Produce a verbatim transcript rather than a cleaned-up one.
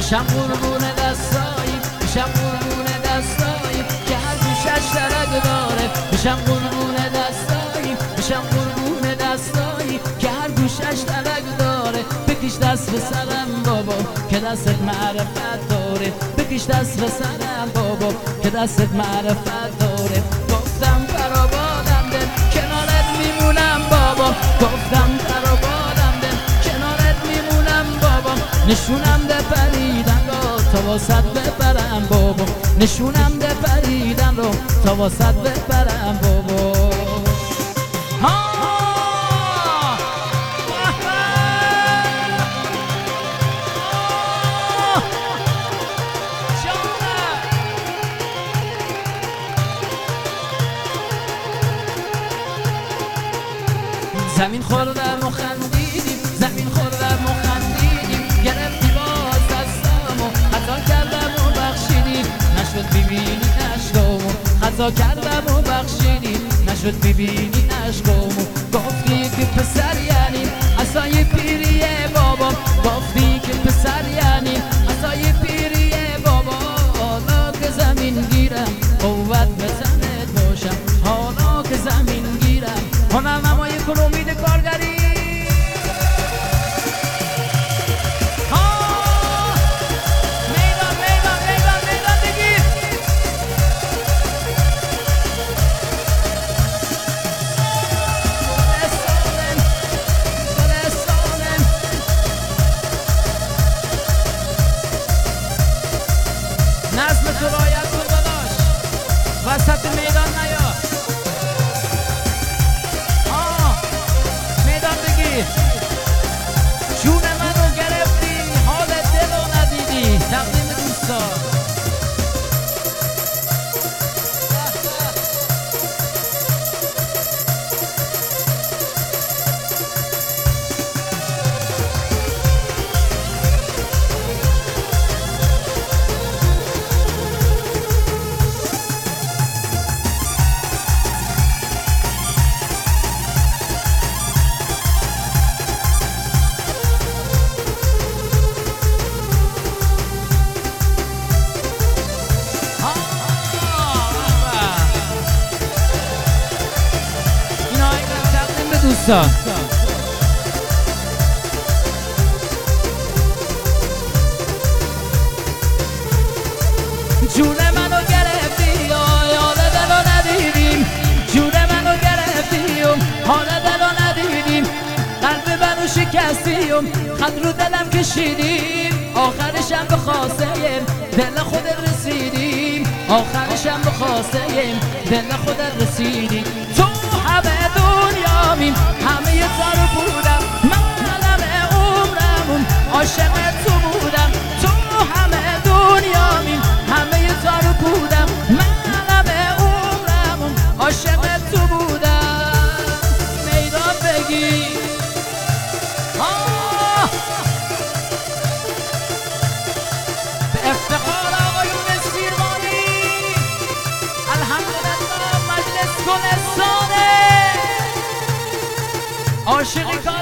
بشم قربون دستایی بشم قربون دستایی که هر گوشش درد داره بشم قربون دستایی بشم قربون دستایی که هر گوشش درد داره بکش دست به سرم بابا که دستت معرفت داره بکش دست به سرم بابا که دستت معرفت داره گفتم برآبادم دل کنارت میمونم بابا گفتم برآبادم دل کنارت میمونم بابا نشونم ده پریدن رو تا واسط ببرم بابا نشونم ده پریدن رو تا واسط ببرم بابا زمین خوردم و خندیدیم زمین خوردم و خندیدیم گرفتی باز دستامو خطا کردم و بخشیدی نشد ببینی عشقامو خطا کردم و بخشیدی نشد ببینی عشقامو گفتی که پسر یعنی عصای پیریه بابا گفتی که پسر یعنی عصای پیریه بابا حالا که زمین گیرم قوت بزنت باشم حالا که زمین گیرم هنرنمای کل امید کارگری میدان میدان میدان میدان بگیر گلستانم گلستانم نظم تو رایت کن داداش وسط میدان نیا جون منو گرفتی حال دلو ندیدی تقدیم دوستان دوستان جون منو گرفتی حال دلو ندیدیم جون منو گرفتی حال دلو ندیدیم قلب منو شکستیم خط رو دلم کشیدیم آخرشم به خواسته دل خودت رسیدیم آخرشم به خواسته دل خودت رسیدیم تو همه دنیا میم همه زار بودم من همه عمرمون عاشق تو بودم تو همه دنیا میم همه زار بودم من همه عمرمون عاشق تو بودم میدان بگی به افتخار آقایون سیروانی الحمدلله مجلس گلستانه عاشقی